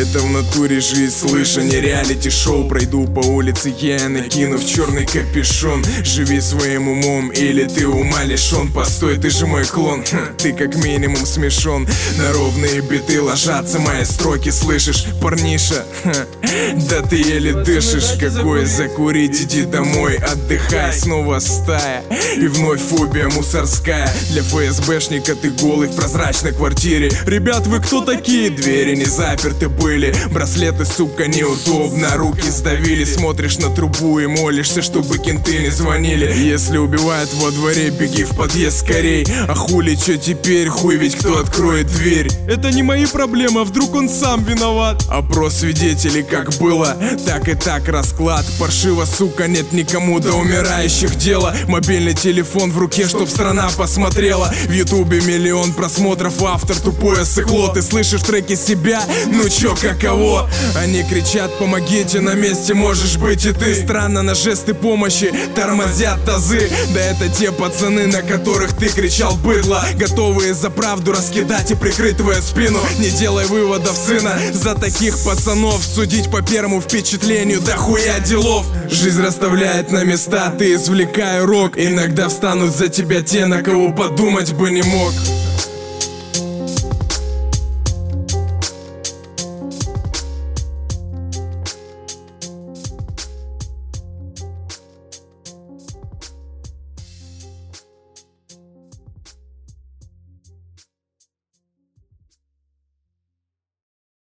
Это в натуре жизнь, слыша не реалити-шоу. Пройду по улице я, накинув черный капюшон. Живи своим умом, или ты ума лишен. Постой, ты же мой клон, ты как минимум смешон. На ровные биты ложатся мои строки, слышишь, парниша? Да ты еле дышишь. Какое закурить, иди домой, отдыхай. Снова стая, и вновь фобия мусорская. Для ФСБшника ты голый в прозрачной квартире. Ребят, вы кто такие? Двери не заперты были, браслеты, сука, неудобно, руки сдавили. Смотришь на трубу и молишься, чтобы кенты не звонили. Если убивают во дворе, беги в подъезд скорей. А хули, чё теперь? Хуй ведь кто откроет дверь? Это не мои проблемы, а вдруг он сам виноват? Опрос свидетелей, как было, так и так расклад. Паршиво, сука, нет никому до умирающих дела. Мобильный телефон в руке, чтоб страна посмотрела. В ютубе миллион просмотров, автор тупое сыкло. Ты слышишь треки себя? Ну чё, каково? Они кричат, помогите, на месте можешь быть и ты. Странно, на жесты помощи тормозят тазы. Да это те пацаны, на которых ты кричал быдло, готовые за правду раскидать и прикрыть твою спину. Не делай выводов, сына, за таких пацанов судить по первому впечатлению, да хуя делов. Жизнь расставляет на места, ты извлекай урок. Иногда встанут за тебя те, на кого подумать бы не мог.